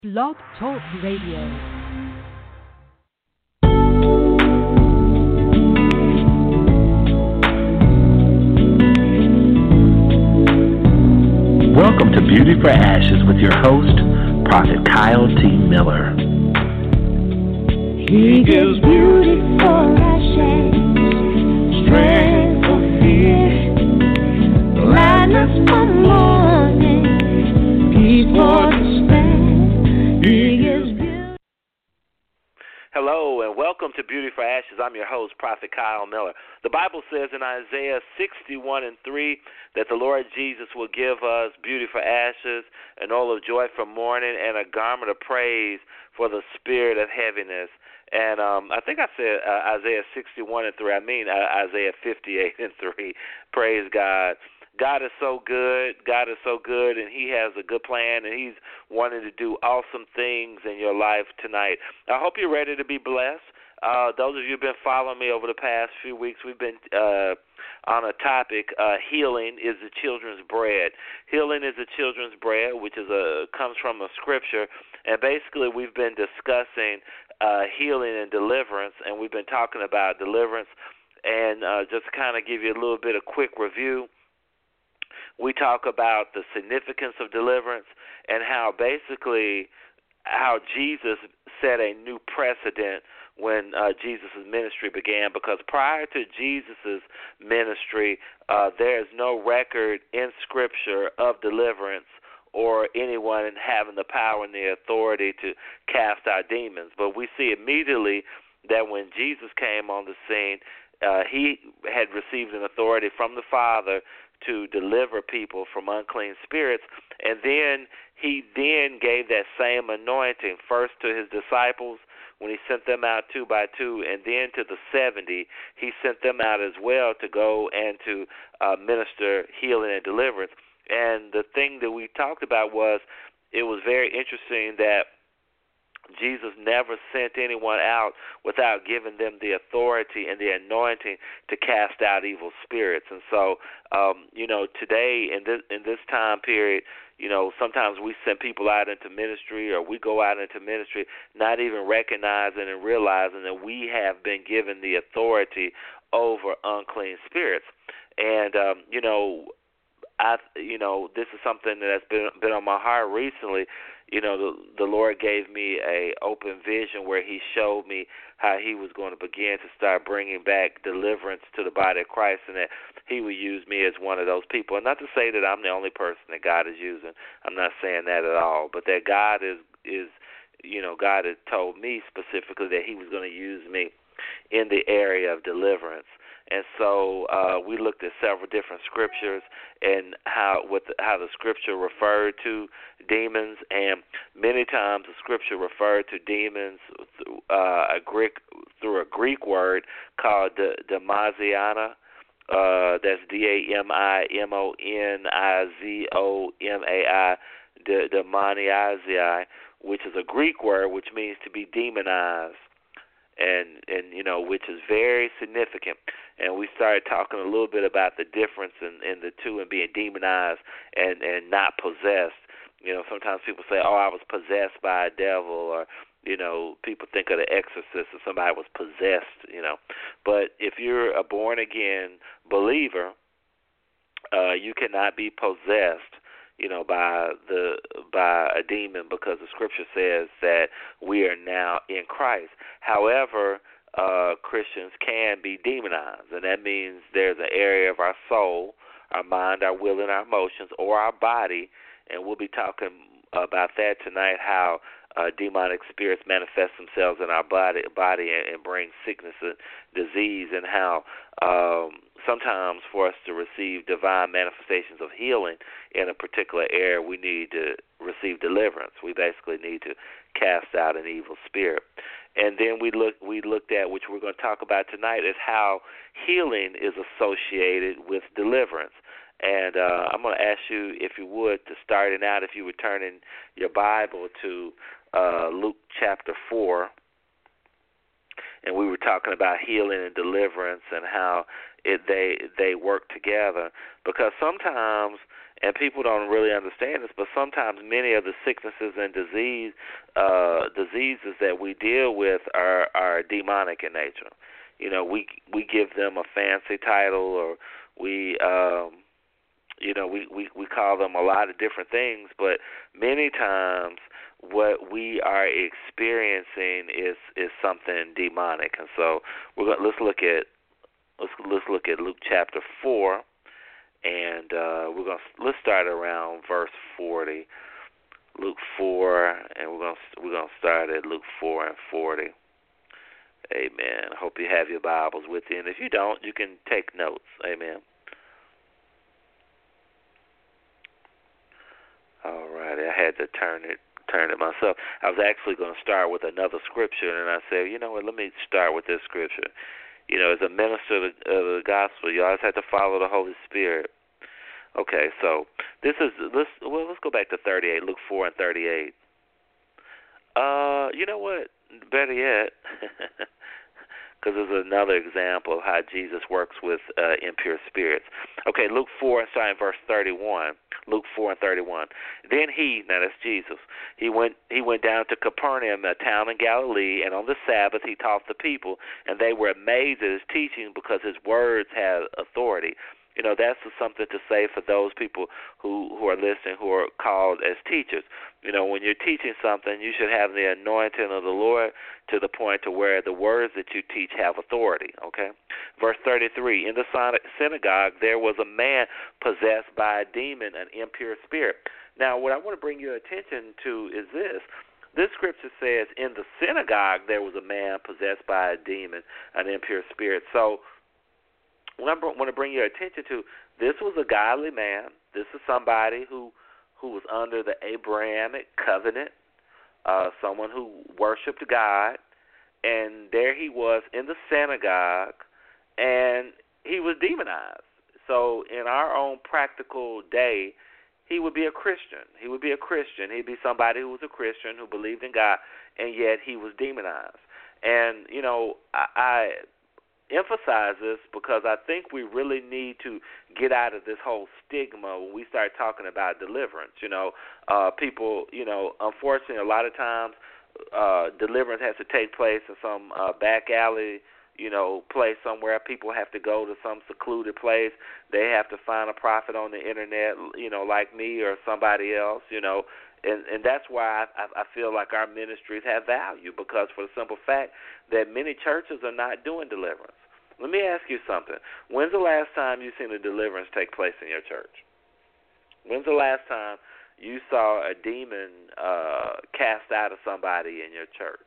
Blog Talk Radio. Welcome to Beauty for Ashes with your host, Prophet Kyle T. Miller. He gives beauty for ashes, strength for fear, gladness for mourning, peace for despair. He gives beauty. Hello and welcome to Beauty for Ashes. I'm your host, Prophet Kyle Miller. The Bible says in Isaiah 61:3 that the Lord Jesus will give us beauty for ashes, an oil of joy for mourning, and a garment of praise for the spirit of heaviness. And I think I said Isaiah 61:3. I mean Isaiah 58:3. Praise God. God is so good. God is so good, and He has a good plan, and He's wanting to do awesome things in your life tonight. I hope you're ready to be blessed. Those of you who have been following me over the past few weeks, we've been on a topic, healing is the children's bread. Healing is the children's bread, which is comes from a scripture, and basically we've been discussing healing and deliverance, and we've been talking about deliverance, and just to kind of give you a little bit of quick review, we talk about the significance of deliverance and how basically how Jesus set a new precedent when Jesus' ministry began, because prior to Jesus' ministry, there is no record in Scripture of deliverance or anyone having the power and the authority to cast out demons. But we see immediately that when Jesus came on the scene, he had received an authority from the Father to deliver people from unclean spirits, and then he gave that same anointing first to his disciples when he sent them out 2 by 2, and then to the 70, he sent them out as well to go and to minister healing and deliverance. And the thing that we talked about was it was very interesting that Jesus never sent anyone out without giving them the authority and the anointing to cast out evil spirits. And so, today in this time period, sometimes we send people out into ministry, or we go out into ministry not even recognizing and realizing that we have been given the authority over unclean spirits. And this is something that's been on my heart recently. The Lord gave me a open vision where He showed me how He was going to begin to start bringing back deliverance to the body of Christ, and that He would use me as one of those people. And not to say that I'm the only person that God is using. I'm not saying that at all. But that God God has told me specifically that He was going to use me in the area of deliverance. And so we looked at several different scriptures and how the scripture referred to demons, and many times the scripture referred to demons through a Greek word called demasiana. That's DAMIMONIZOMAI, demoniazii, which is a Greek word which means to be demonized. And which is very significant. And we started talking a little bit about the difference in the two, and being demonized and not possessed. Sometimes people say, I was possessed by a devil, or, people think of The Exorcist and somebody was possessed, But if you're a born-again believer, you cannot be possessed by a demon, because the scripture says that we are now in Christ. However, Christians can be demonized, and that means there's an area of our soul, our mind, our will, and our emotions, or our body, and we'll be talking about that tonight, how demonic spirits manifest themselves in our body and bring sickness and disease, and how sometimes for us to receive divine manifestations of healing in a particular area, we need to receive deliverance. We basically need to cast out an evil spirit. And then we looked at, which we're going to talk about tonight, is how healing is associated with deliverance. And I'm going to ask you, if you would, to starting out, if you would turn in your Bible to Luke chapter 4. And we were talking about healing and deliverance and how they work together. Because sometimes And people don't really understand this, but sometimes many of the sicknesses and diseases that we deal with are demonic in nature. You know, we give them a fancy title, or we call them a lot of different things, but many times what we are experiencing is something demonic. And so let's look at Luke chapter 4, and let's start around verse 40. Luke 4, and we're gonna start at Luke 4 and 40. Amen. I hope you have your Bibles with you, and if you don't, you can take notes. Amen. All right, I had to turn it myself. I was actually going to start with another scripture, and I said, you know what, let me start with this scripture. You know, as a minister of the gospel, you always have to follow the Holy Spirit. Okay, so let's go back to 38, Luke 4 and 38. You know what, better yet, because there's another example of how Jesus works with impure spirits. Okay, Luke 4, starting verse 31. Luke 4 and 31. Then now that's Jesus, he went down to Capernaum, a town in Galilee, and on the Sabbath he taught the people, and they were amazed at his teaching because his words had authority. You know, that's something to say for those people who are listening, who are called as teachers. You know, when you're teaching something, you should have the anointing of the Lord to the point to where the words that you teach have authority, okay? Verse 33, in the synagogue there was a man possessed by a demon, an impure spirit. Now, what I want to bring your attention to is this. This scripture says, in the synagogue there was a man possessed by a demon, an impure spirit. So, what I want to bring your attention to, this was a godly man. This is somebody who was under the Abrahamic covenant, someone who worshiped God, and there he was in the synagogue, and he was demonized. So in our own practical day, he would be a Christian. He would be a Christian. He'd be somebody who was a Christian, who believed in God, and yet he was demonized. And, you know, I emphasize this because I think we really need to get out of this whole stigma when we start talking about deliverance. You know, people, you know, unfortunately, a lot of times deliverance has to take place in some back alley, you know, place somewhere. People have to go to some secluded place. They have to find a prophet on the internet, you know, like me or somebody else, you know. And that's why I feel like our ministries have value, because for the simple fact that many churches are not doing deliverance. Let me ask you something. When's the last time you seen a deliverance take place in your church? When's the last time you saw a demon cast out of somebody in your church?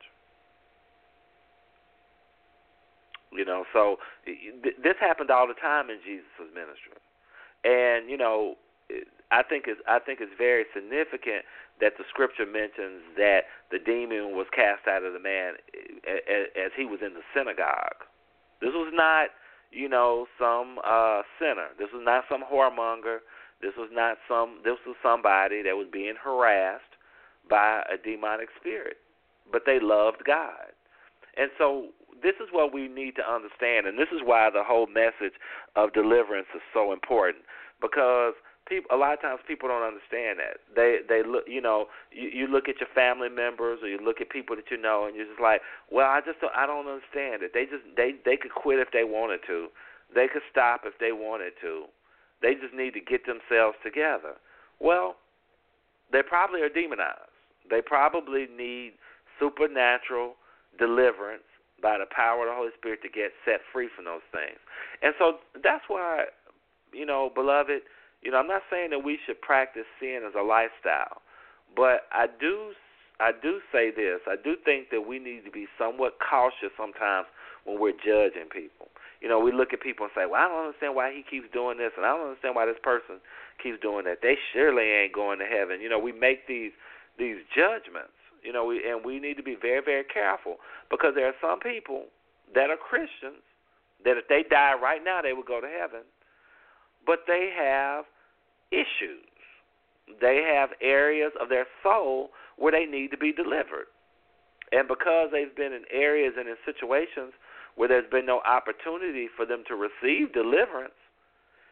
You know, so this happened all the time in Jesus' ministry. And, you know, I think it's very significant that the scripture mentions that the demon was cast out of the man as he was in the synagogue. This was not, you know, some sinner. This was not some whoremonger. This was somebody that was being harassed by a demonic spirit. But they loved God. And so this is what we need to understand, and this is why the whole message of deliverance is so important, because a lot of times people don't understand that. They look, you know, you look at your family members, or you look at people that you know, and you're just like, well, I don't understand it. They could quit if they wanted to. They could stop if they wanted to. They just need to get themselves together. Well, they probably are demonized. They probably need supernatural deliverance by the power of the Holy Spirit to get set free from those things. And so that's why, you know, beloved, you know, I'm not saying that we should practice sin as a lifestyle, but I do say this. I do think that we need to be somewhat cautious sometimes when we're judging people. You know, we look at people and say, well, I don't understand why he keeps doing this, and I don't understand why this person keeps doing that. They surely ain't going to heaven. You know, we make these judgments. You know, we need to be very, very careful, because there are some people that are Christians that if they die right now, they would go to heaven, but they have issues. They have areas of their soul where they need to be delivered. And because they've been in areas and in situations where there's been no opportunity for them to receive deliverance,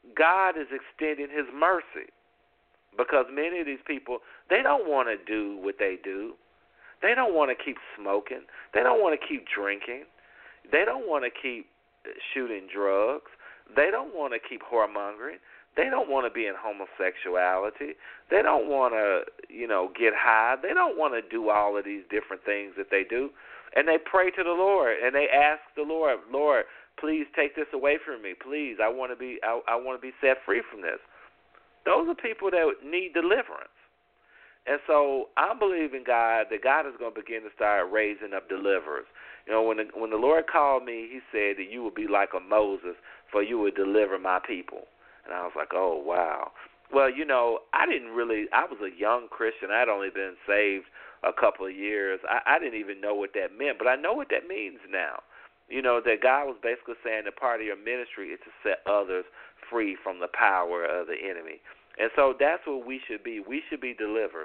God is extending his mercy, because many of these people, they don't want to do what they do. They don't want to keep smoking. They don't want to keep drinking. They don't want to keep shooting drugs. They don't want to keep whoremongering. They don't want to be in homosexuality. They don't want to, get high. They don't want to do all of these different things that they do. And they pray to the Lord, and they ask the Lord, Lord, please take this away from me. Please, I want to be set free from this. Those are people that need deliverance. And so I believe in God that God is going to begin to start raising up deliverers. When the Lord called me, he said that you will be like a Moses, for you will deliver my people. And I was like, oh, wow. Well, I was a young Christian. I'd only been saved a couple of years. I didn't even know what that meant, but I know what that means now. That God was basically saying that part of your ministry is to set others free from the power of the enemy. And so that's what we should be. We should be deliverers.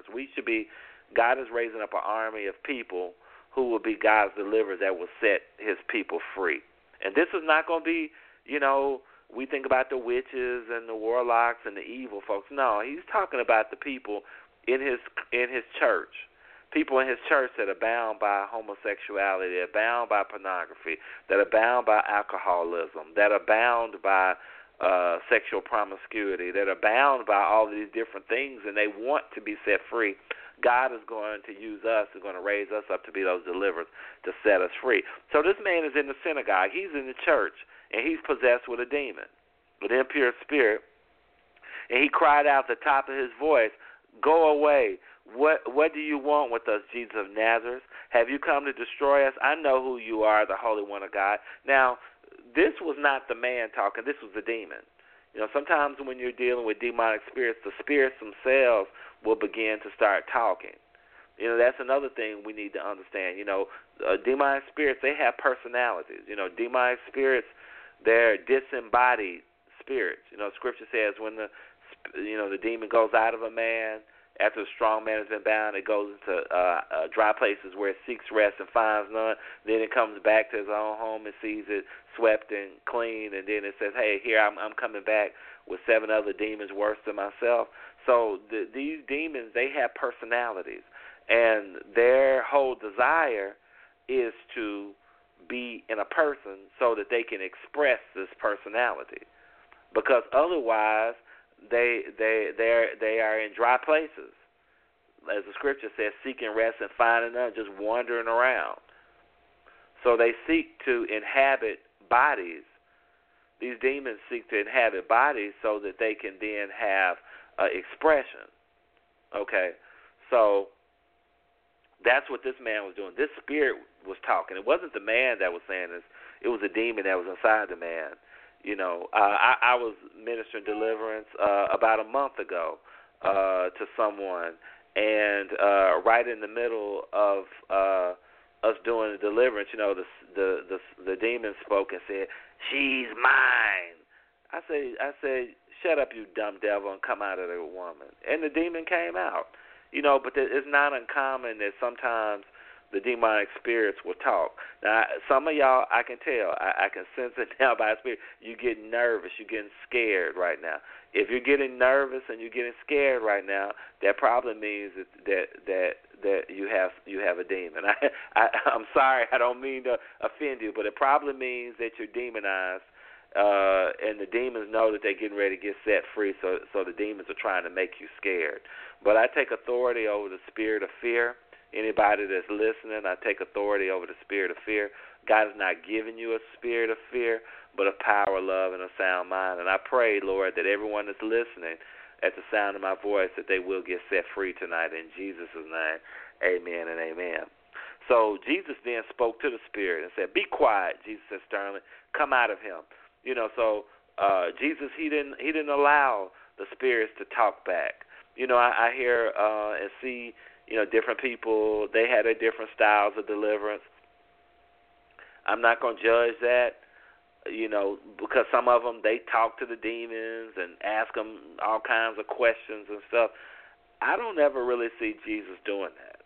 God is raising up an army of people who will be God's deliverers that will set his people free. And this is not going to be, we think about the witches and the warlocks and the evil folks. No, he's talking about the people in his church. People in his church that are bound by homosexuality, that are bound by pornography, that are bound by alcoholism, that are bound by sexual promiscuity, that are bound by all these different things, and they want to be set free. God is going to use us, is going to raise us up to be those deliverers to set us free. So this man is in the synagogue. He's in the church, and he's possessed with a demon, with an impure spirit. And he cried out at the top of his voice, "Go away. What do you want with us, Jesus of Nazareth? Have you come to destroy us? I know who you are, the Holy One of God." Now, this was not the man talking. This was the demon. Sometimes when you're dealing with demonic spirits, the spirits themselves will begin to start talking. That's another thing we need to understand. Demonic spirits, they have personalities. Demonic spirits, they're disembodied spirits. Scripture says when the demon goes out of a man, after the strong man has been bound, it goes into dry places where it seeks rest and finds none. Then it comes back to his own home and sees it swept and clean. And then it says, hey, here I'm coming back with 7 other demons worse than myself. So these demons, they have personalities. And their whole desire is to be in a person so that they can express this personality. Because otherwise, they are in dry places, as the scripture says, seeking rest and finding none, just wandering around. So they seek to inhabit bodies. These demons seek to inhabit bodies so that they can then have expression. Okay, so that's what this man was doing. This spirit was talking. It wasn't the man that was saying this. It was a demon that was inside the man. I was ministering deliverance about a month ago to someone, and right in the middle of us doing the deliverance, the demon spoke and said, "She's mine." I said, "Shut up, you dumb devil, and come out of the woman." And the demon came out. But it's not uncommon that sometimes the demonic spirits will talk. Now, some of y'all, I can tell. I can sense it now by the spirit. You're getting nervous. You're getting scared right now. If you're getting nervous and you're getting scared right now, that probably means that you have a demon. I'm sorry. I don't mean to offend you, but it probably means that you're demonized, and the demons know that they're getting ready to get set free, so the demons are trying to make you scared. But I take authority over the spirit of fear. Anybody that's listening, I take authority over the spirit of fear. God has not given you a spirit of fear, but of power, love, and a sound mind. And I pray, Lord, that everyone that's listening at the sound of my voice, that they will get set free tonight in Jesus' name. Amen and amen. So Jesus then spoke to the spirit and said, "Be quiet," Jesus said sternly, "come out of him." So Jesus, he didn't allow the spirits to talk back. I hear and see different people, they had their different styles of deliverance. I'm not going to judge that, because some of them, they talk to the demons and ask them all kinds of questions and stuff. I don't ever really see Jesus doing that.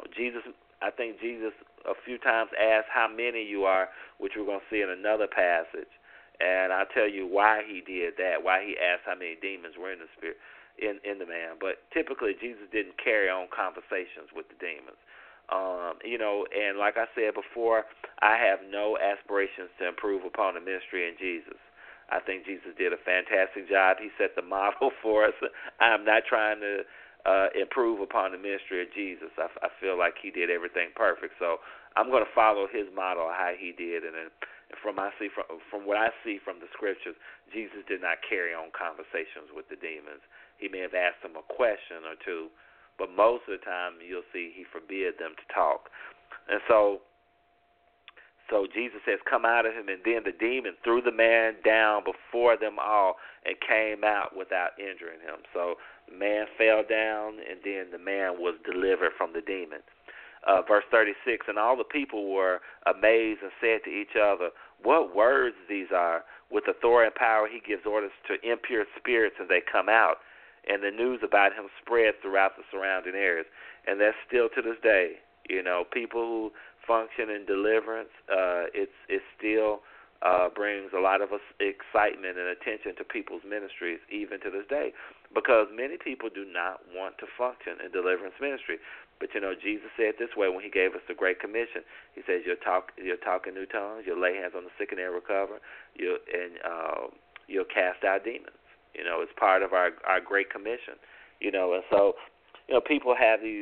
I think Jesus a few times asked how many you are, which we're going to see in another passage. And I'll tell you why he did that, why he asked how many demons were in the spirit, in the man. But typically, Jesus didn't carry on conversations with the demons. And like I said before, I have no aspirations to improve upon the ministry in Jesus. I think Jesus did a fantastic job. He set the model for us. I'm not trying to improve upon the ministry of Jesus. I feel like he did everything perfect. So I'm going to follow his model, how he did. And from what I see from the scriptures, Jesus did not carry on conversations with the demons. He may have asked them a question or two, but most of the time you'll see he forbid them to talk. And so Jesus says, come out of him, and then the demon threw the man down before them all and came out without injuring him. So the man fell down, and then the man was delivered from the demon. Verse 36, and all the people were amazed and said to each other, what words these are? With authority and power he gives orders to impure spirits, and they come out. And the news about him spread throughout the surrounding areas. And that's still to this day. People who function in deliverance, it still brings a lot of excitement and attention to people's ministries, even to this day, because many people do not want to function in deliverance ministry. But Jesus said this way when he gave us the Great Commission. He says, "You'll talk in new tongues. You'll lay hands on the sick and they'll recover. You'll cast out demons." It's part of our Great Commission. And so people have these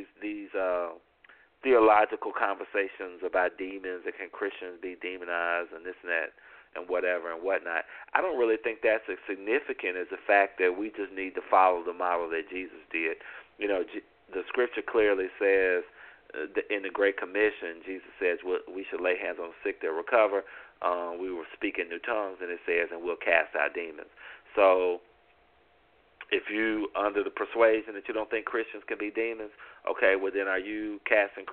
theological conversations about demons, and can Christians be demonized and this and that and whatever and whatnot. I don't really think that's as significant as the fact that we just need to follow the model that Jesus did. The scripture clearly says in the Great Commission, Jesus says we should lay hands on the sick that recover. We will speak in new tongues, and it says, and we'll cast out demons. So if you under the persuasion that you don't think Christians can be demons, okay, well then are you casting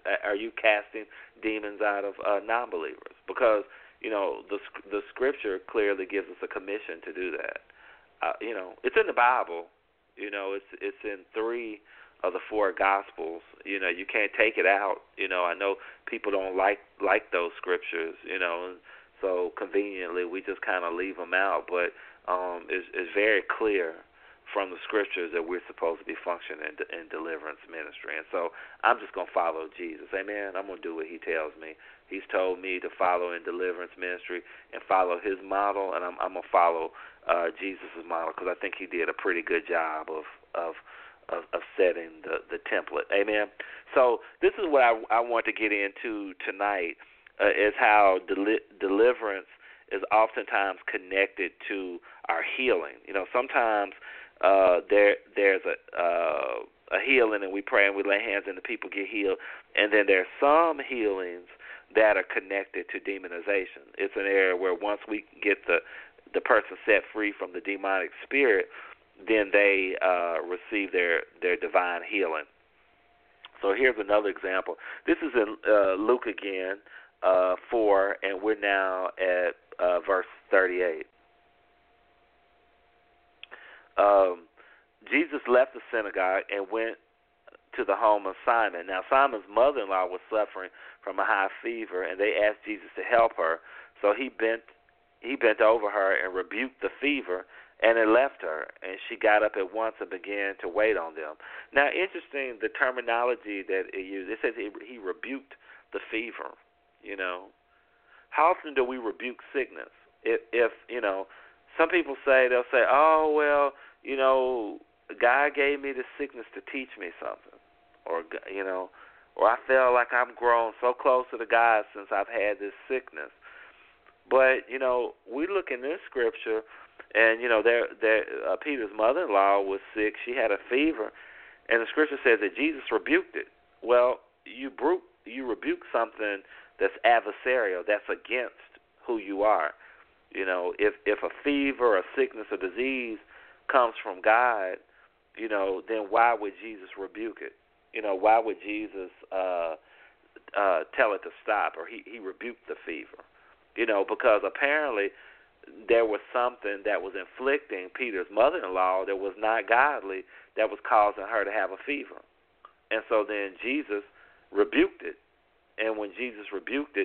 demons out of non-believers? Because the scripture clearly gives us a commission to do that. It's in the Bible. It's in 3 of the 4 Gospels. You can't take it out. I know people don't like those scriptures. And so conveniently we just kind of leave them out. But it's very clear from the scriptures that we're supposed to be functioning in deliverance ministry. And so I'm just going to follow Jesus. Amen. I'm going to do what he tells me. He's told me to follow in deliverance ministry and follow his model, and I'm going to follow Jesus' model, because I think he did a pretty good job of setting the template. Amen. So this is what I want to get into tonight, is how deliverance is oftentimes connected to our healing. Sometimes there's a healing, and we pray and we lay hands and the people get healed, and then there's some healings that are connected to demonization. It's an area where once we get the person set free from the demonic spirit, then they receive their divine healing. So here's another example. This is in Luke again, 4, and we're now at verse 38. Jesus left the synagogue and went to the home of Simon. Now, Simon's mother-in-law was suffering from a high fever, and they asked Jesus to help her. So he bent over her and rebuked the fever, and it left her, and she got up at once and began to wait on them. Now, interesting, the terminology that it used. It says he rebuked the fever. How often do we rebuke sickness? If some people they'll say, oh, well, God gave me the sickness to teach me something, or I feel like I'm grown so close to the God since I've had this sickness. But we look in this scripture, and Peter's mother-in-law was sick. She had a fever, and the scripture says that Jesus rebuked it. Well, you rebuke something that's adversarial, that's against who you are. If a fever or sickness or disease comes from God, then why would Jesus rebuke it? Why would Jesus tell it to stop, or he rebuked the fever? Because apparently there was something that was inflicting Peter's mother-in-law that was not godly, that was causing her to have a fever. And so then Jesus rebuked it. And when Jesus rebuked it,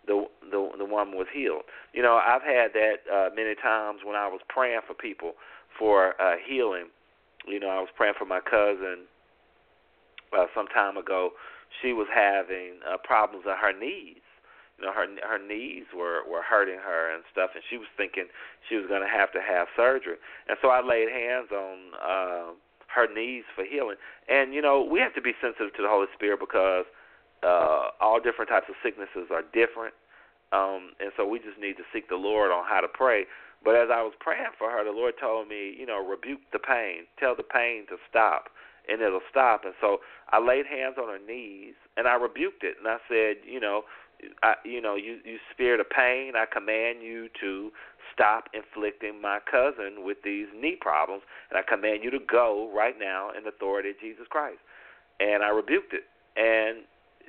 the woman was healed. You know, I've had that many times when I was praying for people for healing. You know, I was praying for my cousin some time ago. She was having problems in her knees. You know, her knees were hurting her and stuff, and she was thinking she was going to have surgery. And so I laid hands on her knees for healing. And, you know, we have to be sensitive to the Holy Spirit because all different types of sicknesses are different. And so we just need to seek the Lord on how to pray. But as I was praying for her, the Lord told me, you know, rebuke the pain. Tell the pain to stop, and it'll stop. And so I laid hands on her knees, and I rebuked it. And I said, you spirit of pain, I command you to stop inflicting my cousin with these knee problems, and I command you to go right now in the authority of Jesus Christ. And I rebuked it, and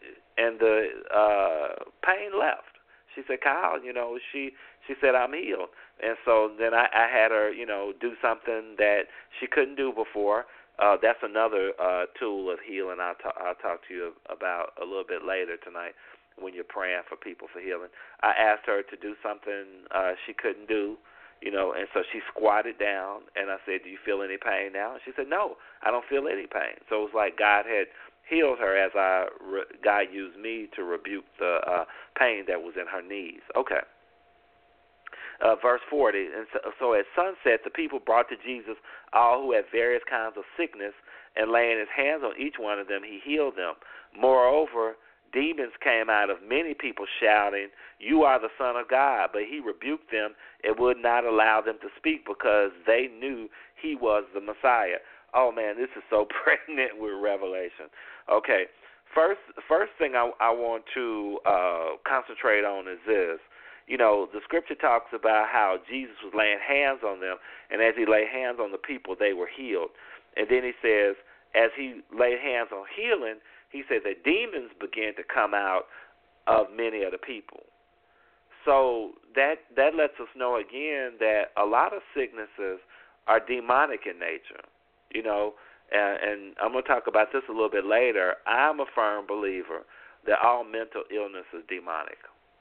the pain left. She said, Kyle, you know, she said, I'm healed. And so then I had her, you know, do something that she couldn't do before. That's another tool of healing I'll talk to you about a little bit later tonight when you're praying for people for healing. I asked her to do something she couldn't do, you know, and so she squatted down, and I said, do you feel any pain now? And she said, no, I don't feel any pain. So it was like God had healed her as God used me to rebuke the pain that was in her knees. Okay. Verse 40, and so at sunset the people brought to Jesus all who had various kinds of sickness, and laying his hands on each one of them, he healed them. Moreover, demons came out of many people shouting, you are the Son of God. But he rebuked them and would not allow them to speak because they knew he was the Messiah. Oh, man, this is so pregnant with revelation. Okay, first thing I want to concentrate on is this. You know, the scripture talks about how Jesus was laying hands on them, and as he laid hands on the people, they were healed. And then he says, as he laid hands on healing, he said that demons began to come out of many of the people. So that lets us know again that a lot of sicknesses are demonic in nature. You know, and I'm going to talk about this a little bit later. I'm a firm believer that all mental illness is demonic.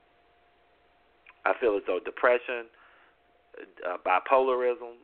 I feel as though depression, bipolarism,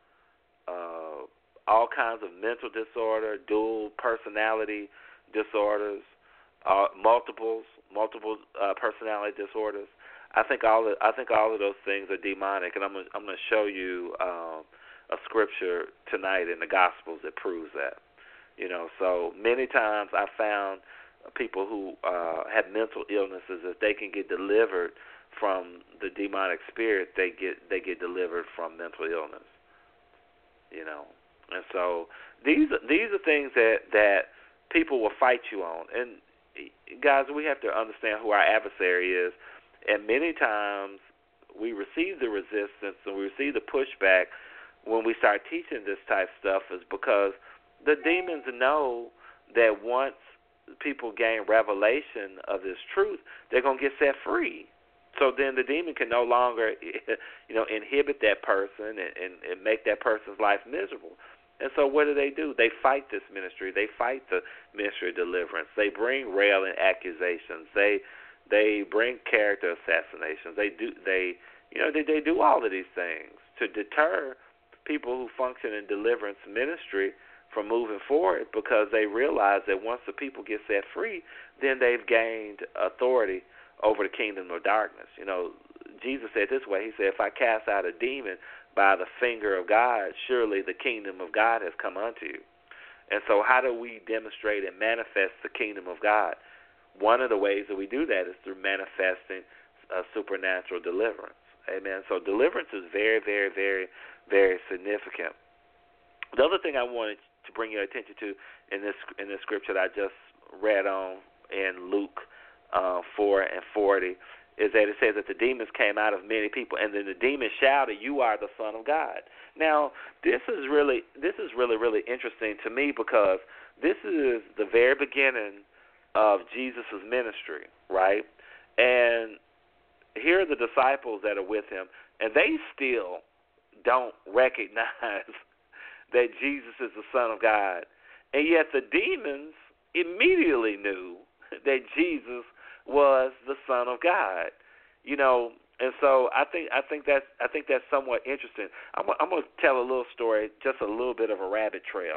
all kinds of mental disorder, dual personality disorders, multiple personality disorders. I think all of those things are demonic, and I'm going to show you a scripture tonight in the Gospels that proves that. You know, so many times I found people who have mental illnesses, if they can get delivered from the demonic spirit, they get delivered from mental illness. You know, and so these are things that people will fight you on. And guys, we have to understand who our adversary is. And many times we receive the resistance and we receive the pushback when we start teaching this type of stuff is because the demons know that once people gain revelation of this truth, they're going to get set free. So then the demon can no longer, you know, inhibit that person and make that person's life miserable. And so what do? They fight this ministry. They fight the ministry of deliverance. They bring railing accusations. They bring character assassinations. They do all of these things to deter people who function in deliverance ministry from moving forward because they realize that once the people get set free, then they've gained authority over the kingdom of darkness. You know, Jesus said this way. He said, if I cast out a demon by the finger of God, surely the kingdom of God has come unto you. And so how do we demonstrate and manifest the kingdom of God? One of the ways that we do that is through manifesting supernatural deliverance. Amen. So deliverance is very, very, very, very significant. The other thing I wanted to bring your attention to in this scripture that I just read on in Luke 4:40 is that it says that the demons came out of many people, and then the demons shouted, "You are the Son of God." Now, this is really interesting to me because this is the very beginning of Jesus' ministry, right? And here are the disciples that are with him, and they still don't recognize that Jesus is the Son of God. And yet the demons immediately knew that Jesus was the Son of God. And so I think that's somewhat interesting. I'm going to tell a little story, just a little bit of a rabbit trail.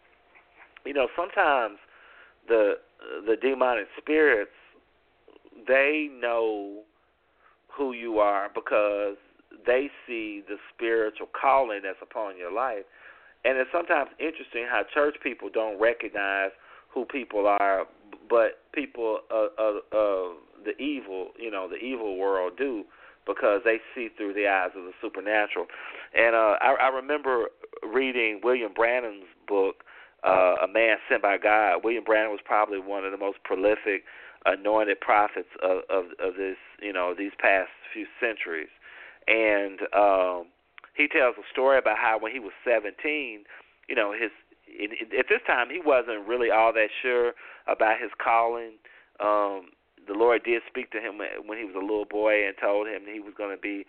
Sometimes the demonic spirits, they know who you are because they see the spiritual calling that's upon your life. And it's sometimes interesting how church people don't recognize who people are, but people of the evil, the evil world do, because they see through the eyes of the supernatural. And I remember reading William Branham's book, A Man Sent by God. William Branham was probably one of the most prolific anointed prophets of this, these past few centuries. And he tells a story about how when he was 17, at this time he wasn't really all that sure about his calling. The Lord did speak to him when he was a little boy and told him he was going to be,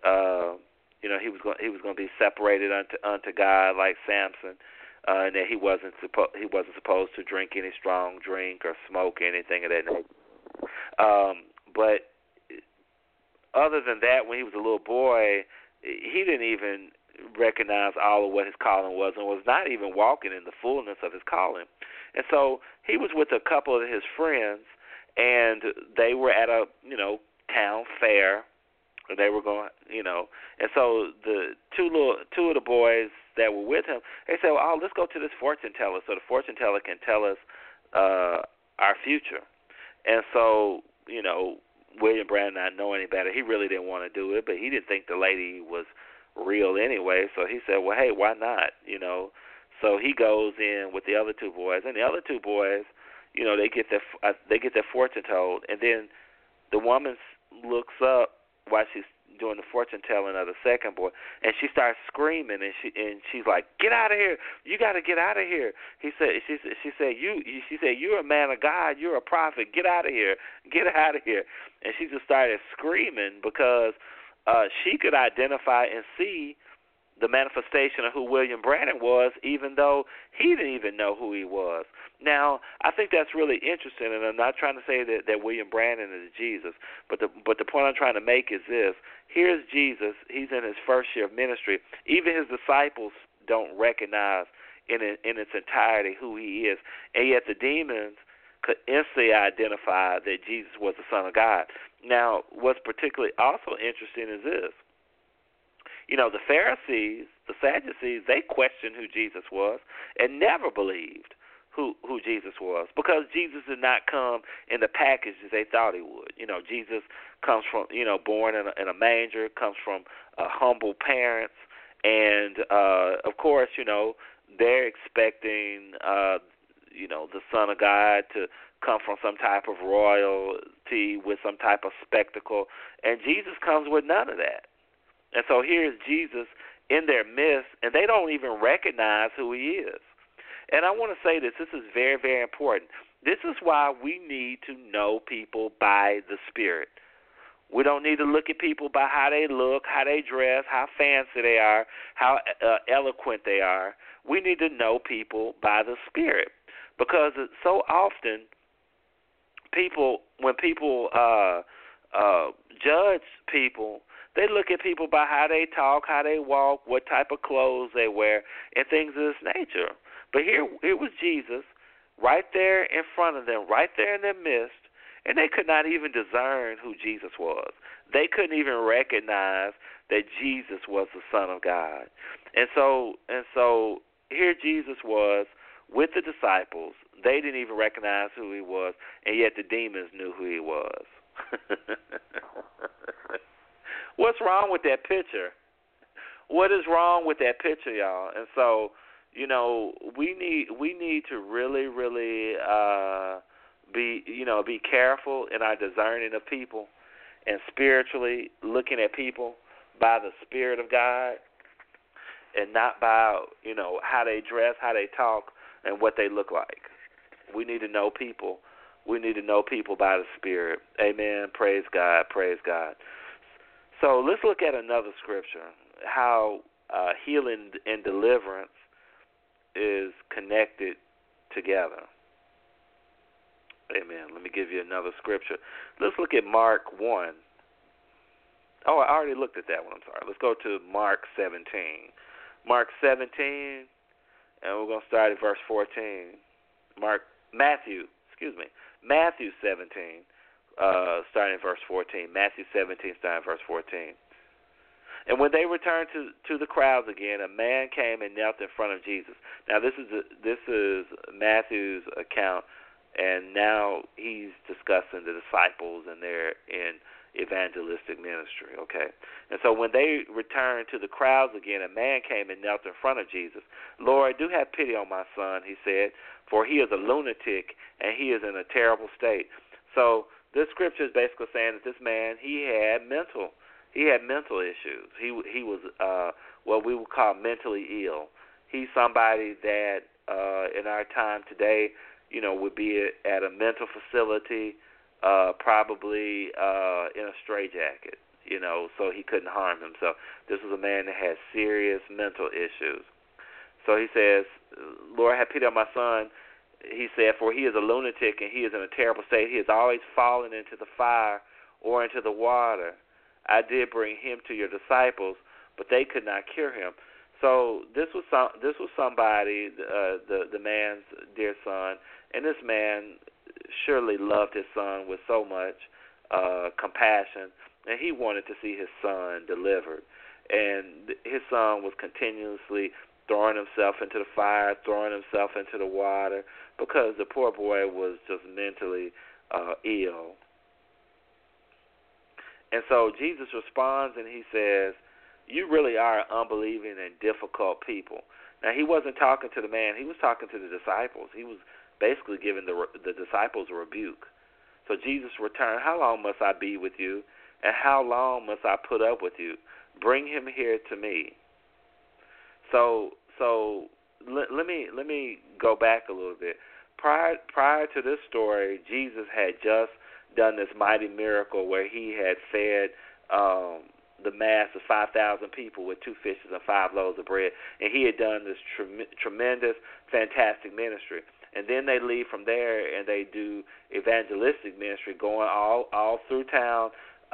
he was going to be separated unto God like Samson, and that he wasn't supposed to drink any strong drink or smoke anything of that nature. But other than that, when he was a little boy, he didn't even recognize all of what his calling was, and was not even walking in the fullness of his calling. And so he was with a couple of his friends, and they were at a town fair. They were going, and so the two of the boys that were with him, they said, "Oh, let's go to this fortune teller, so the fortune teller can tell us our future." And so, William Branham, not knowing any better, he really didn't want to do it, but he didn't think the lady was real anyway. So he said, "Well, hey, why not?" So he goes in with the other two boys, and the other two boys, they get their fortune told, and then the woman looks up while she's doing the fortune telling of the second boy, and she starts screaming, and she's like, "Get out of here! You got to get out of here!" She said, "You're a man of God. You're a prophet. Get out of here! Get out of here!" And she just started screaming because she could identify and see the manifestation of who William Branham was, even though he didn't even know who he was. Now, I think that's really interesting, and I'm not trying to say that William Branham is Jesus, but the point I'm trying to make is this. Here's Jesus. He's in his first year of ministry. Even his disciples don't recognize in its entirety who he is, and yet the demons could instantly identify that Jesus was the Son of God. Now, what's particularly also interesting is this. The Pharisees, the Sadducees, they questioned who Jesus was and never believed who Jesus was, because Jesus did not come in the package that they thought he would. Jesus comes from, born in a manger, comes from humble parents, and of course, they're expecting, the Son of God to come from some type of royalty with some type of spectacle, and Jesus comes with none of that. And so here's Jesus in their midst, and they don't even recognize who he is. And I want to say this is very, very important. This is why we need to know people by the Spirit. We don't need to look at people by how they look, how they dress, how fancy they are, how eloquent they are. We need to know people by the Spirit, because so often when people judge people, they look at people by how they talk, how they walk, what type of clothes they wear, and things of this nature. But here was Jesus right there in front of them, right there in their midst, and they could not even discern who Jesus was. They couldn't even recognize that Jesus was the Son of God. And so here Jesus was with the disciples. They didn't even recognize who he was, and yet the demons knew who he was. What's wrong with that picture? What is wrong with that picture, y'all? And so, we need to really, really be careful in our discerning of people, and spiritually looking at people by the Spirit of God, and not by how they dress, how they talk, and what they look like. We need to know people. We need to know people by the Spirit. Amen. Praise God. Praise God. So let's look at another scripture, how healing and deliverance is connected together. Amen. Let me give you another scripture. Let's look at Mark 1. Oh, I already looked at that one. I'm sorry. Let's go to Mark 17. Mark 17, and we're going to start at verse 14. Matthew 17, starting at verse 14. Matthew 17, starting at verse 14. And when they returned to the crowds again, a man came and knelt in front of Jesus. Now, this is Matthew's account, and now he's discussing the disciples and they're in evangelistic ministry, okay? And so when they returned to the crowds again, a man came and knelt in front of Jesus. Lord, do have pity on my son, he said, for he is a lunatic and he is in a terrible state. So this scripture is basically saying that this man, he had mental issues. He was what we would call mentally ill. He's somebody that in our time today, would be at a mental facility, probably in a straitjacket, so he couldn't harm himself. This was a man that had serious mental issues. So he says, Lord, have pity on my son. He said, for he is a lunatic and he is in a terrible state. He is always falling into the fire or into the water. I did bring him to your disciples, but they could not cure him. So this was somebody, the man's dear son, and this man surely loved his son with so much compassion, and he wanted to see his son delivered. And his son was continuously throwing himself into the fire, throwing himself into the water, because the poor boy was just mentally ill. And so Jesus responds and he says, you really are unbelieving and difficult people. Now, he wasn't talking to the man. He was talking to the disciples. He was basically giving the disciples a rebuke. So Jesus returned, how long must I be with you, and how long must I put up with you? Bring him here to me. So let me go back a little bit. Prior to this story, Jesus had just done this mighty miracle where he had fed the mass of 5,000 people with 2 fishes and 5 loaves of bread, and he had done this tremendous, fantastic ministry. And then they leave from there and they do evangelistic ministry, going all through town,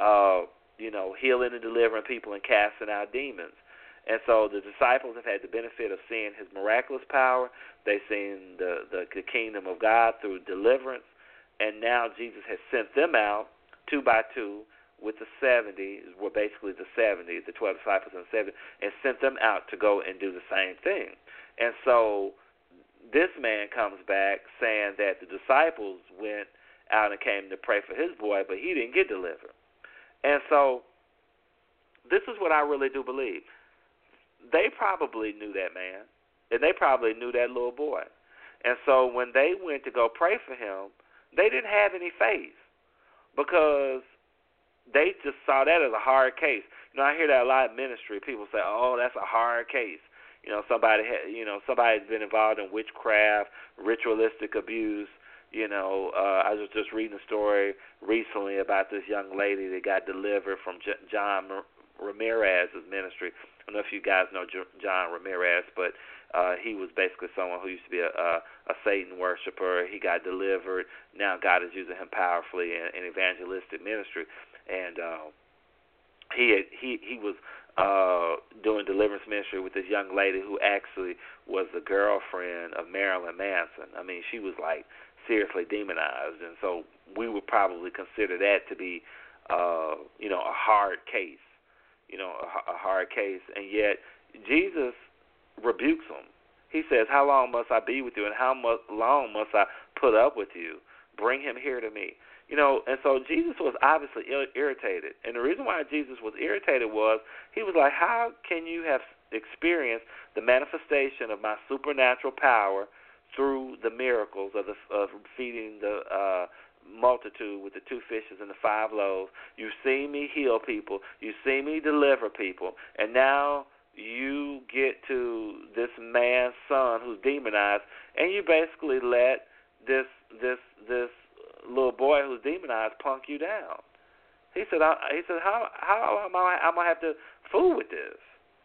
healing and delivering people and casting out demons. And so the disciples have had the benefit of seeing his miraculous power. They've seen the kingdom of God through deliverance. And now Jesus has sent them out 2 by 2 with the 70, were basically the 70, the 12 disciples and the 70, and sent them out to go and do the same thing. And so this man comes back saying that the disciples went out and came to pray for his boy, but he didn't get delivered. And so this is what I really do believe. They probably knew that man, and they probably knew that little boy. And so when they went to go pray for him, they didn't have any faith because they just saw that as a hard case. I hear that a lot in ministry. People say, "Oh, that's a hard case." Somebody's been involved in witchcraft, ritualistic abuse. I was just reading a story recently about this young lady that got delivered from John Ramirez's ministry. I don't know if you guys know John Ramirez, but he was basically someone who used to be a Satan worshiper. He got delivered. Now God is using him powerfully in evangelistic ministry, and he was doing deliverance ministry with this young lady who actually was the girlfriend of Marilyn Manson. I mean, she was like seriously demonized, and so we would probably consider that to be a hard case. A hard case, and yet Jesus rebukes him. He says, how long must I be with you, and how long must I put up with you? Bring him here to me. And so Jesus was obviously irritated, and the reason why Jesus was irritated was he was like, how can you have experienced the manifestation of my supernatural power through the miracles of feeding the multitude with the 2 fishes and the 5 loaves? You've seen me heal people. You've seen me deliver people. And now you get to this man's son who's demonized, and you basically let this little boy who's demonized punk you down. He said, how am I going to have to fool with this?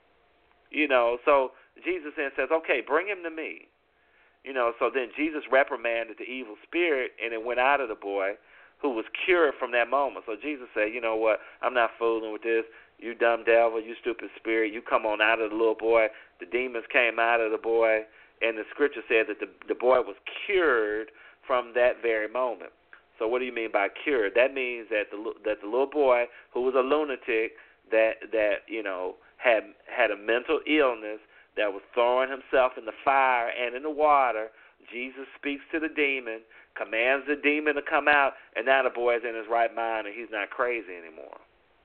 So Jesus then says, okay, bring him to me. So then Jesus reprimanded the evil spirit, and it went out of the boy. who was cured from that moment. So Jesus said, you know what, I'm not fooling with this. You dumb devil, you stupid spirit, you come on out of the little boy. The demons came out of the boy, and the scripture said that the boy was cured from that very moment. So what do you mean by cured? That means that the little boy who was a lunatic that you know had a mental illness, that was throwing himself in the fire and in the water, Jesus speaks to the demon, commands the demon to come out, and now the boy is in his right mind and he's not crazy anymore.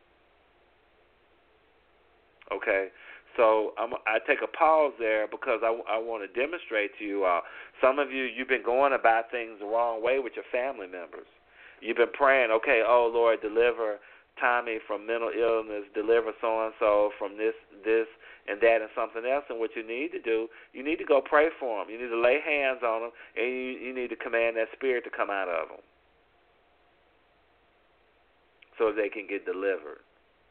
Okay, so I take a pause there because I want to demonstrate to you all. Some of you, you've been going about things the wrong way with your family members. You've been praying, okay, oh, Lord, deliver Tommy from mental illness, deliver so-and-so from this, and that, and something else. And what you need to do, you need to go pray for them. You need to lay hands on them, and you need to command that spirit to come out of them so they can get delivered.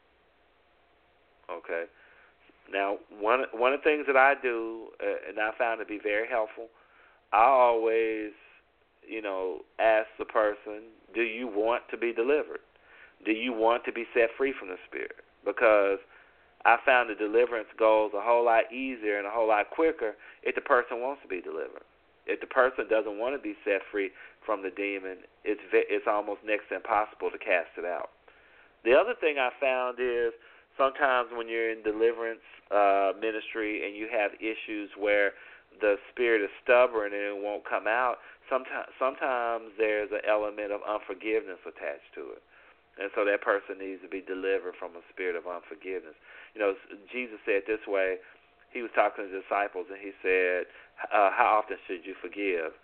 Okay. Now, one of the things that I do, and I found to be very helpful, I always, ask the person, do you want to be delivered? Do you want to be set free from the spirit? Because I found the deliverance goes a whole lot easier and a whole lot quicker if the person wants to be delivered. If the person doesn't want to be set free from the demon, it's almost next to impossible to cast it out. The other thing I found is sometimes when you're in deliverance ministry and you have issues where the spirit is stubborn and it won't come out, sometimes there's an element of unforgiveness attached to it. And so that person needs to be delivered from a spirit of unforgiveness. Jesus said this way. He was talking to the disciples, and he said, how often should you forgive?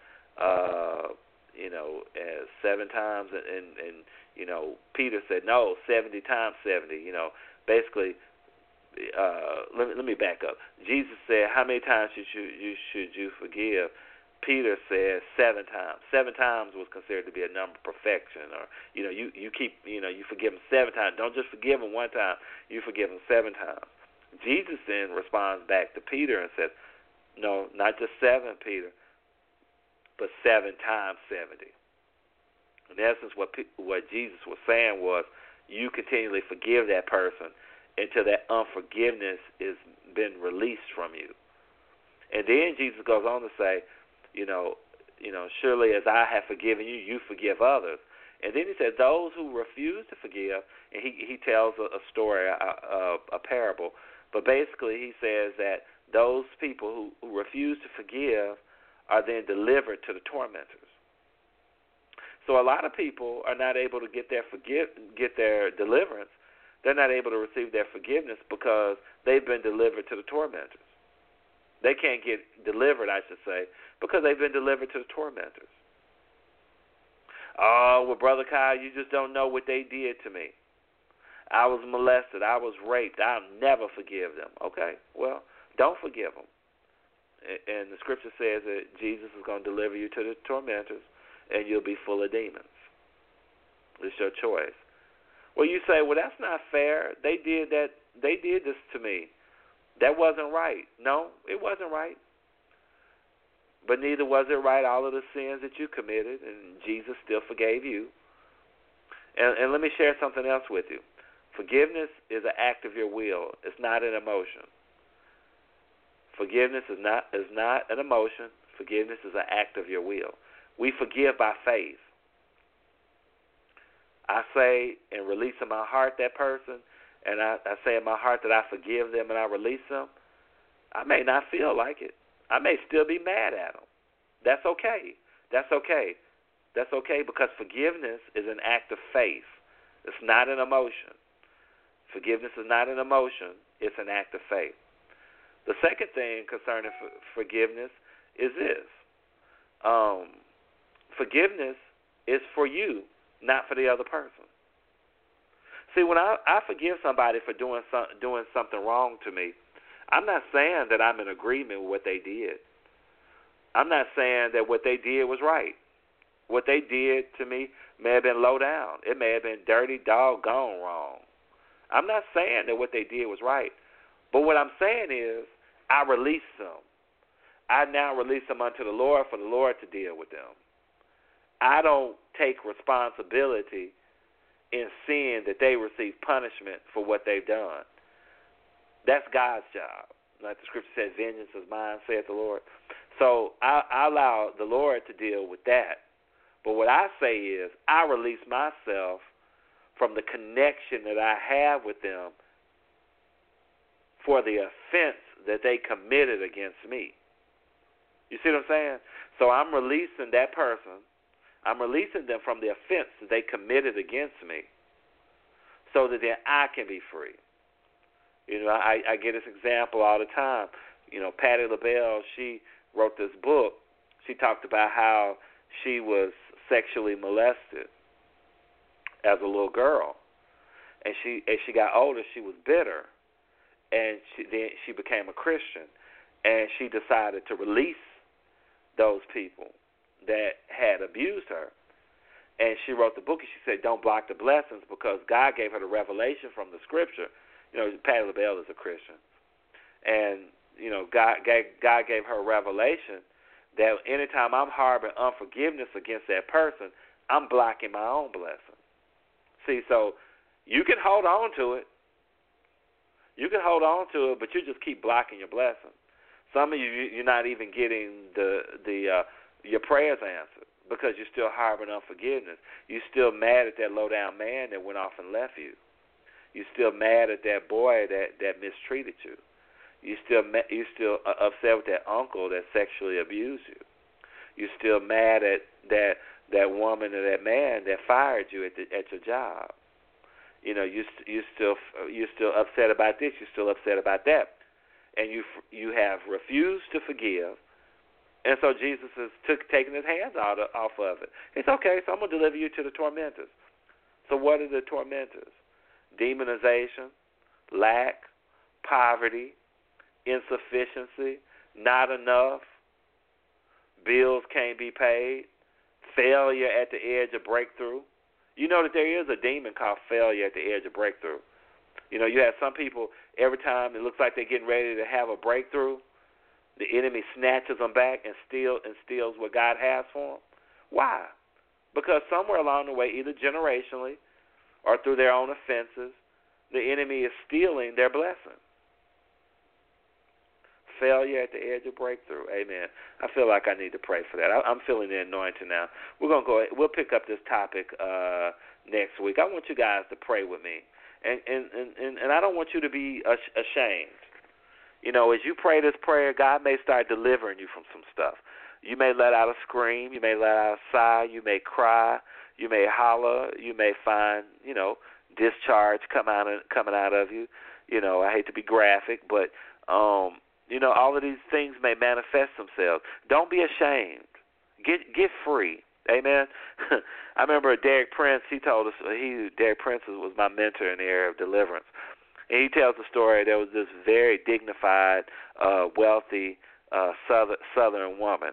7 times. And Peter said, no, 70 times 70. Basically, let me back up. Jesus said, how many times should you forgive? Peter said 7 times. 7 times was considered to be a number of perfection, or you forgive them 7 times. Don't just forgive them 1 time. You forgive them 7 times. Jesus then responds back to Peter and says, no, not just 7, Peter, but 7 times 70. In essence, what Jesus was saying was, you continually forgive that person until that unforgiveness is been released from you. And then Jesus goes on to say, surely as I have forgiven you, you forgive others. And then he said, those who refuse to forgive, and he tells a story, a parable, but basically he says that those people who refuse to forgive are then delivered to the tormentors. So a lot of people are not able to get their deliverance. They're not able to receive their forgiveness because they've been delivered to the tormentors. They can't get delivered, I should say, because they've been delivered to the tormentors. Oh, well, Brother Kyle, you just don't know what they did to me. I was molested. I was raped. I'll never forgive them. Okay, well, don't forgive them. And the scripture says that Jesus is going to deliver you to the tormentors, and you'll be full of demons. It's your choice. Well, you say, well, that's not fair. They did that. They did this to me. That wasn't right. No, it wasn't right. But neither was it right all of the sins that you committed, and Jesus still forgave you. And let me share something else with you. Forgiveness is an act of your will. It's not an emotion. Forgiveness is not an emotion. Forgiveness is an act of your will. We forgive by faith. I say and release in my heart that person, and I say in my heart that I forgive them and I release them. I may not feel like it. I may still be mad at them. That's okay. That's okay. That's okay, because forgiveness is an act of faith. It's not an emotion. Forgiveness is not an emotion. It's an act of faith. The second thing concerning forgiveness is this. Forgiveness is for you, not for the other person. See, when I forgive somebody for doing something wrong to me, I'm not saying that I'm in agreement with what they did. I'm not saying that what they did was right. What they did to me may have been low down. It may have been dirty, doggone wrong. I'm not saying that what they did was right. But what I'm saying is I release them. I now release them unto the Lord for the Lord to deal with them. I don't take responsibility in seeing that they receive punishment for what they've done. That's God's job. Like the scripture says, vengeance is mine, saith the Lord. So I allow the Lord to deal with that. But what I say is I release myself from the connection that I have with them for the offense that they committed against me. You see what I'm saying? So I'm releasing that person. I'm releasing them from the offense that they committed against me so that then I can be free. You know, I get this example all the time. You know, Patti LaBelle, she wrote this book. She talked about how she was sexually molested as a little girl. And as she got older, she was bitter. And then she became a Christian. And she decided to release those people that had abused her. And she wrote the book, and she said, don't block the blessings, because God gave her the revelation from the scripture. You know, Patti LaBelle is a Christian. And, you know, God gave her a revelation that anytime I'm harboring unforgiveness against that person, I'm blocking my own blessing. See, so you can hold on to it. You can hold on to it, but you just keep blocking your blessing. Some of you're not even getting your prayers answered because you're still harboring unforgiveness. You're still mad at that low-down man that went off and left you. You're still mad at that boy that mistreated you. You're still upset with that uncle that sexually abused you. You're still mad at that woman or that man that fired you at your job. You know, you're still upset about this. You're still upset about that, and you have refused to forgive. And so Jesus is taking his hands off of it. It's okay. So I'm going to deliver you to the tormentors. So what are the tormentors? Demonization, lack, poverty, insufficiency, not enough, bills can't be paid, failure at the edge of breakthrough. You know that there is a demon called failure at the edge of breakthrough. You know, you have some people, every time it looks like they're getting ready to have a breakthrough, the enemy snatches them back and steals what God has for them. Why? Because somewhere along the way, either generationally or through their own offenses, the enemy is stealing their blessing. Failure at the edge of breakthrough. Amen. I feel like I need to pray for that. I'm feeling the anointing now. We're going to go ahead. We'll pick up this topic next week. I want you guys to pray with me. And I don't want you to be ashamed. You know, as you pray this prayer, God may start delivering you from some stuff. You may let out a scream. You may let out a sigh. You may cry. You may holler. You may find, you know, discharge coming out of you. You know, I hate to be graphic, but, you know, all of these things may manifest themselves. Don't be ashamed. Get free. Amen. I remember Derek Prince, he told us, Derek Prince was my mentor in the area of deliverance. And he tells the story, there was this very dignified, wealthy Southern woman,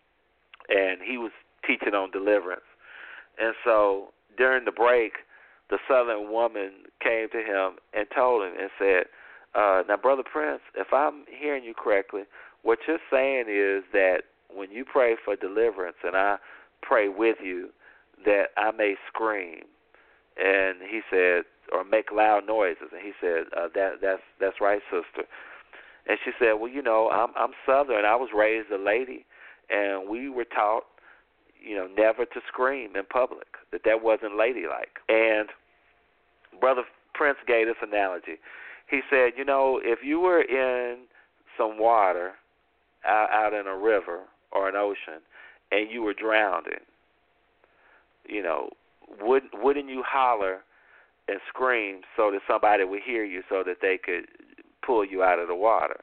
and he was teaching on deliverance. And so during the break, the Southern woman came to him and told him and said, now, Brother Prince, if I'm hearing you correctly, what you're saying is that when you pray for deliverance and I pray with you, that I may scream. And he said, or make loud noises. And he said, that's right, sister. And she said, well, you know, I'm Southern. I was raised a lady, and we were taught, you know, never to scream in public, that wasn't ladylike. And Brother Prince gave this analogy. He said, you know, if you were in some water out in a river or an ocean and you were drowning, you know, wouldn't you holler and scream so that somebody would hear you so that they could pull you out of the water?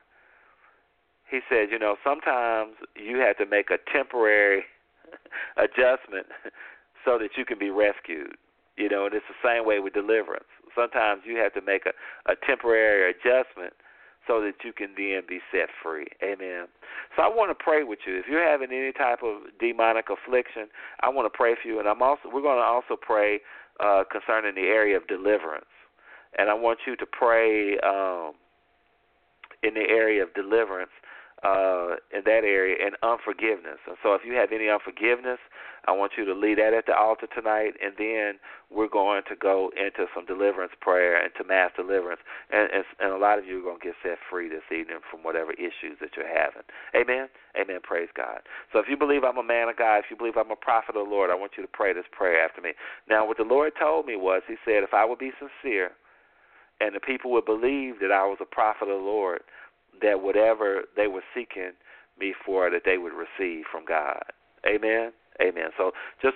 He said, you know, sometimes you have to make a temporary adjustment so that you can be rescued. You know, and it's the same way with deliverance. Sometimes you have to make a temporary adjustment so that you can then be set free. Amen. So I want to pray with you. If you're having any type of demonic affliction, I want to pray for you. And we're going to also pray concerning the area of deliverance. And I want you to pray in the area of deliverance in that area, and unforgiveness. And so if you have any unforgiveness, I want you to leave that at the altar tonight, and then we're going to go into some deliverance prayer and to mass deliverance. And a lot of you are going to get set free this evening from whatever issues that you're having. Amen? Amen. Praise God. So if you believe I'm a man of God, if you believe I'm a prophet of the Lord, I want you to pray this prayer after me. Now, what the Lord told me was, he said, if I would be sincere and the people would believe that I was a prophet of the Lord, that whatever they were seeking me for, that they would receive from God. Amen? Amen. So just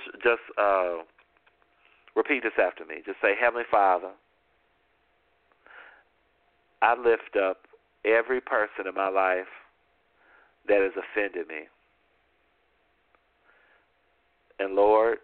repeat this after me. Just say, Heavenly Father, I lift up every person in my life that has offended me. And Lord,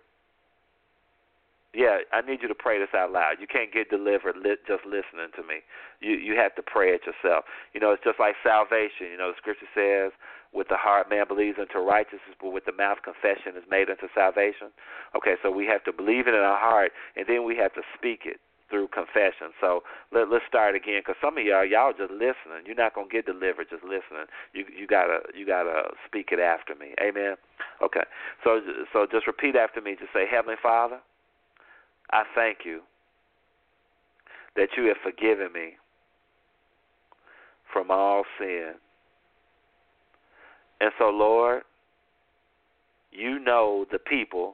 I need you to pray this out loud. You can't get delivered just listening to me. You have to pray it yourself. It's just like salvation. The Scripture says, with the heart man believes unto righteousness, but with the mouth confession is made unto salvation. Okay, so we have to believe it in our heart, and then we have to speak it through confession. So let's start again, because some of y'all just listening. You're not going to get delivered just listening. You gotta speak it after me. Amen? Okay, so just repeat after me. Just say, Heavenly Father, I thank you that you have forgiven me from all sin. And so, Lord, you know the people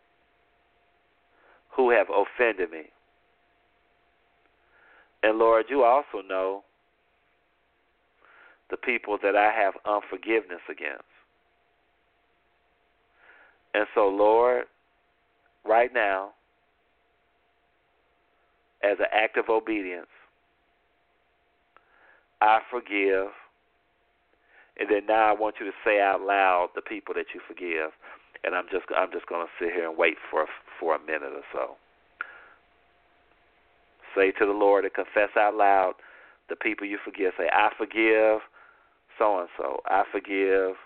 who have offended me. And, Lord, you also know the people that I have unforgiveness against. And so, Lord, right now, as an act of obedience, I forgive. And then now I want you to say out loud the people that you forgive. And I'm just going to sit here and wait for a minute or so. Say to the Lord and confess out loud the people you forgive. Say, I forgive so-and-so. I forgive,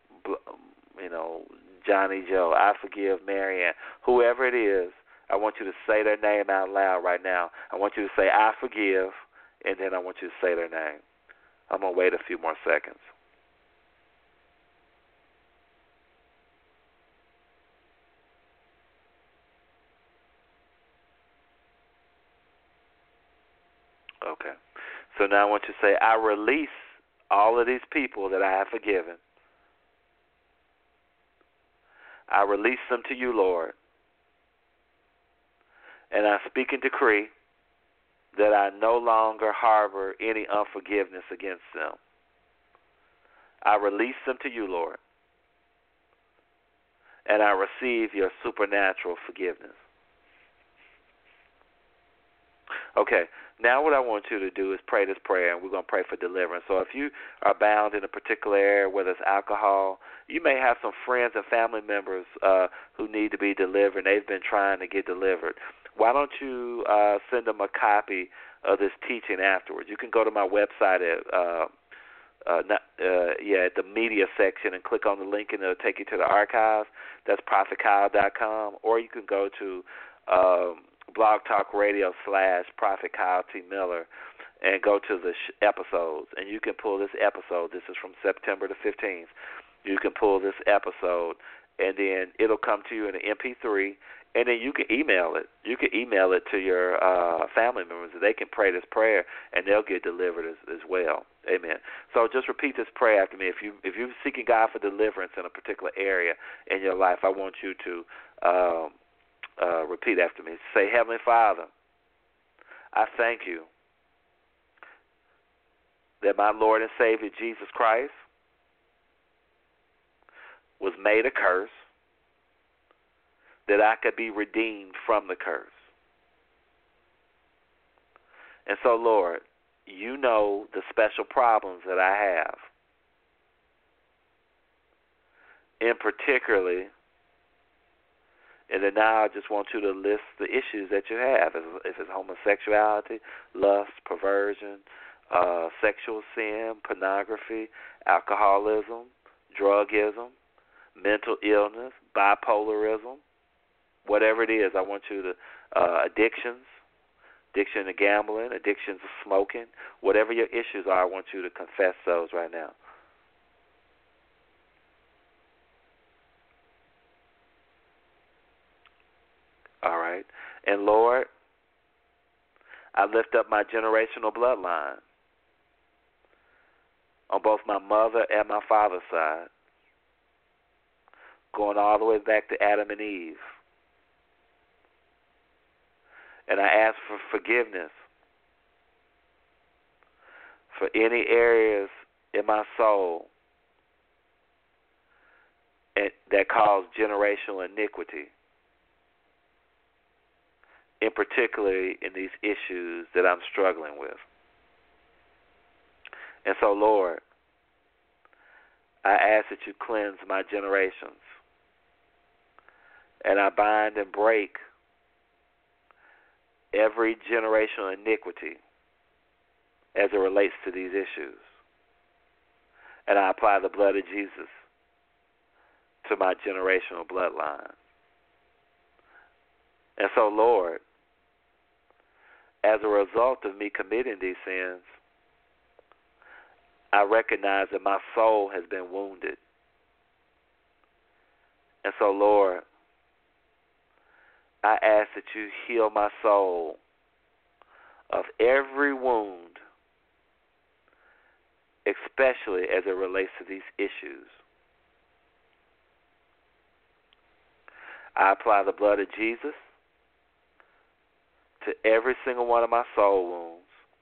Johnny Joe. I forgive Marianne. Whoever it is, I want you to say their name out loud right now. I want you to say, I forgive, and then I want you to say their name. I'm going to wait a few more seconds. Okay. So now I want you to say, I release all of these people that I have forgiven. I release them to you, Lord. And I speak and decree that I no longer harbor any unforgiveness against them. I release them to you, Lord. And I receive your supernatural forgiveness. Okay, now what I want you to do is pray this prayer, and we're going to pray for deliverance. So if you are bound in a particular area, whether it's alcohol, you may have some friends and family members who need to be delivered, and they've been trying to get delivered. Why don't you send them a copy of this teaching afterwards? You can go to my website at the media section and click on the link, and it'll take you to the archives. That's ProphetKyle.com, or you can go to Blog Talk Radio / Prophet Kyle T. Miller and go to the episodes, and you can pull this episode. This is from September the 15th. You can pull this episode, and then it'll come to you in an MP3, and then you can email it. You can email it to your family members, and they can pray this prayer, and they'll get delivered as well. Amen. So just repeat this prayer after me. If you're seeking God for deliverance in a particular area in your life, I want you to repeat after me. Say, Heavenly Father, I thank you that my Lord and Savior Jesus Christ was made a curse, that I could be redeemed from the curse. And so, Lord, you know the special problems that I have. In particularly, and then now I just want you to list the issues that you have. If it's homosexuality, lust, perversion, sexual sin, pornography, alcoholism, drugism, mental illness, bipolarism, whatever it is, I want you to, addiction to gambling, addictions to smoking, whatever your issues are, I want you to confess those right now. All right. And Lord, I lift up my generational bloodline on both my mother and my father's side, going all the way back to Adam and Eve. And I ask for forgiveness for any areas in my soul that cause generational iniquity, in particularly in these issues that I'm struggling with. And so, Lord, I ask that you cleanse my generations, and I bind and break every generational iniquity as it relates to these issues. And I apply the blood of Jesus to my generational bloodline. And so, Lord, as a result of me committing these sins, I recognize that my soul has been wounded. And so, Lord, I ask that you heal my soul of every wound, especially as it relates to these issues. I apply the blood of Jesus to every single one of my soul wounds.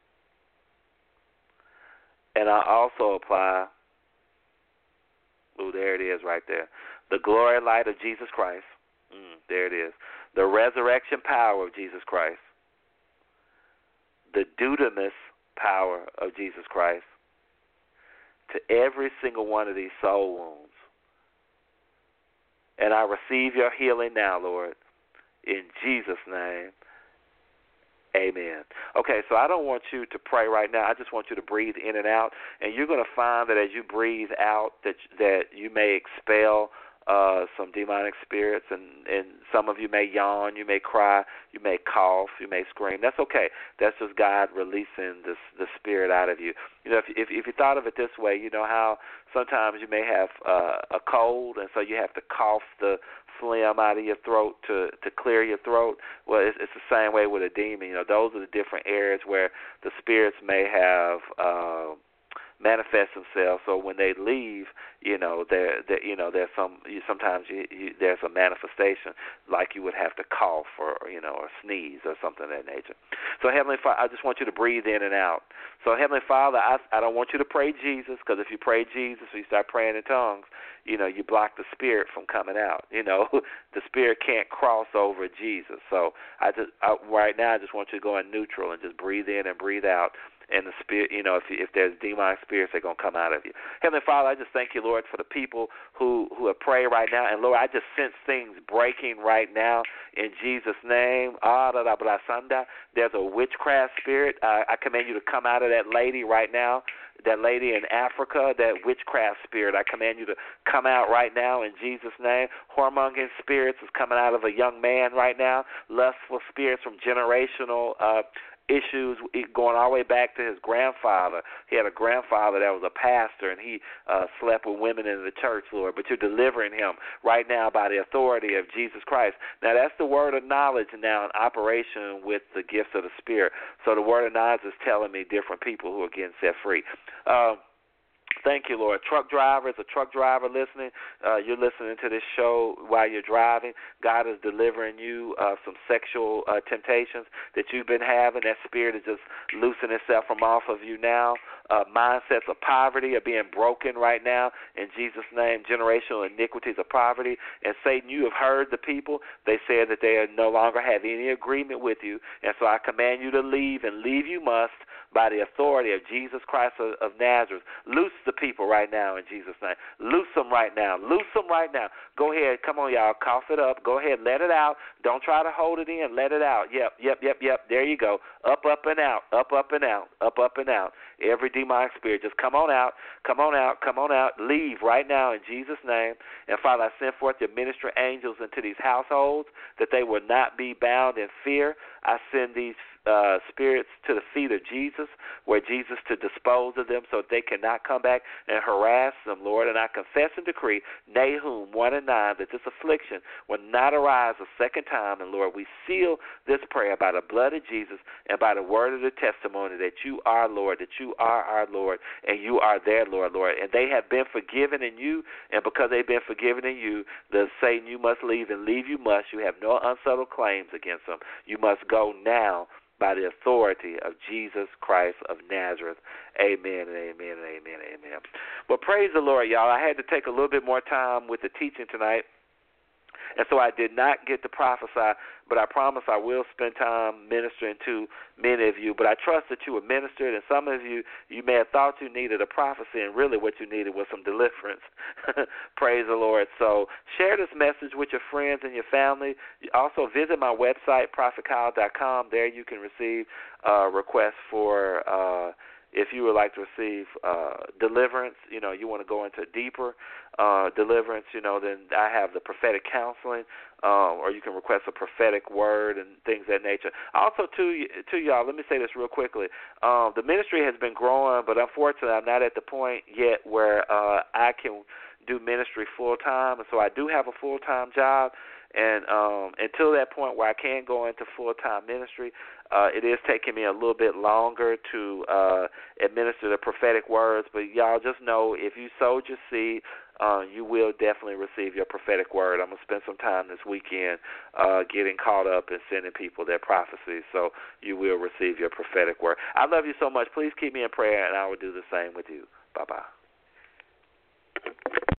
And I also apply, there it is right there, the glory light of Jesus Christ. There it is. The resurrection power of Jesus Christ. The dunamis power of Jesus Christ to every single one of these soul wounds. And I receive your healing now, Lord, in Jesus' name. Amen. Okay, so I don't want you to pray right now. I just want you to breathe in and out. And you're going to find that as you breathe out that you may expel some demonic spirits, and some of you may yawn, you may cry, you may cough, you may scream. That's okay. That's just God releasing the spirit out of you. You know, if you thought of it this way, you know how sometimes you may have a cold, and so you have to cough the phlegm out of your throat to clear your throat. Well, it's the same way with a demon. You know, those are the different areas where the spirits may have manifest themselves. So when they leave, you know, there's sometimes there's a manifestation, like you would have to cough or or sneeze or something of that nature. So Heavenly Father, I just want you to breathe in and out. So Heavenly Father, I don't want you to pray Jesus, because if you pray Jesus or you start praying in tongues, you block the spirit from coming out. The spirit can't cross over Jesus. So right now I just want you to go in neutral and just breathe in and breathe out. And the spirit, if there's demonic spirits, they're going to come out of you. Heavenly Father, I just thank you, Lord, for the people who are praying right now. And, Lord, I just sense things breaking right now in Jesus' name. There's a witchcraft spirit. I command you to come out of that lady right now. That lady in Africa, that witchcraft spirit, I command you to come out right now in Jesus' name. Whoremongering spirits is coming out of a young man right now. Lustful spirits from generational issues going all the way back to his grandfather. He had a grandfather that was a pastor, and he slept with women in the church, Lord. But you're delivering him right now by the authority of Jesus Christ. Now, that's the word of knowledge now in operation with the gifts of the Spirit. So the word of knowledge is telling me different people who are getting set free. Thank you, Lord. Truck drivers, a truck driver listening, you're listening to this show while you're driving. God is delivering you some sexual temptations that you've been having. That spirit is just loosening itself from off of you now. Mindsets of poverty are being broken right now in Jesus' name. Generational iniquities of poverty. And Satan, you have heard the people. They said that they no longer have any agreement with you. And so I command you to leave, and leave you must by the authority of Jesus Christ of Nazareth. Loose the people right now in Jesus' name. Loose them right now. Loose them right now. Go ahead. Come on, y'all. Cough it up. Go ahead. Let it out. Don't try to hold it in. Let it out. Yep. There you go. Up and out. Up and out. Up and out. Every demonic spirit, just come on out. Come on out. Come on out. Leave right now in Jesus' name. And Father, I send forth your minister angels into these households that they will not be bound in fear. I send these spirits to the feet of Jesus. places where Jesus to dispose of them so they cannot come back and harass them, Lord. And I confess and decree, Nahum 1:9, that this affliction will not arise a second time. And, Lord, we seal this prayer by the blood of Jesus and by the word of the testimony that you are Lord, that you are our Lord, and you are their Lord. And they have been forgiven in you, and because they've been forgiven in you, the Satan, you must leave, and leave you must. You have no unsettled claims against them. You must go now by the authority of Jesus Christ of Nazareth. Amen and amen and amen and amen. Well, praise the Lord, y'all. I had to take a little bit more time with the teaching tonight, and so I did not get to prophesy, but I promise I will spend time ministering to many of you. But I trust that you were ministered, and some of you, you may have thought you needed a prophecy, and really what you needed was some deliverance. Praise the Lord. So share this message with your friends and your family. Also visit my website, ProphetKyle.com. There you can receive requests for if you would like to receive deliverance, you want to go into deeper deliverance, then I have the prophetic counseling, or you can request a prophetic word and things of that nature. Also, to y'all, let me say this real quickly. The ministry has been growing, but unfortunately I'm not at the point yet where I can do ministry full-time, and so I do have a full-time job. And until that point where I can go into full-time ministry, it is taking me a little bit longer to administer the prophetic words. But y'all just know, if you sowed your seed, you will definitely receive your prophetic word. I'm going to spend some time this weekend getting caught up and sending people their prophecies, so you will receive your prophetic word. I love you so much. Please keep me in prayer, and I will do the same with you. Bye-bye.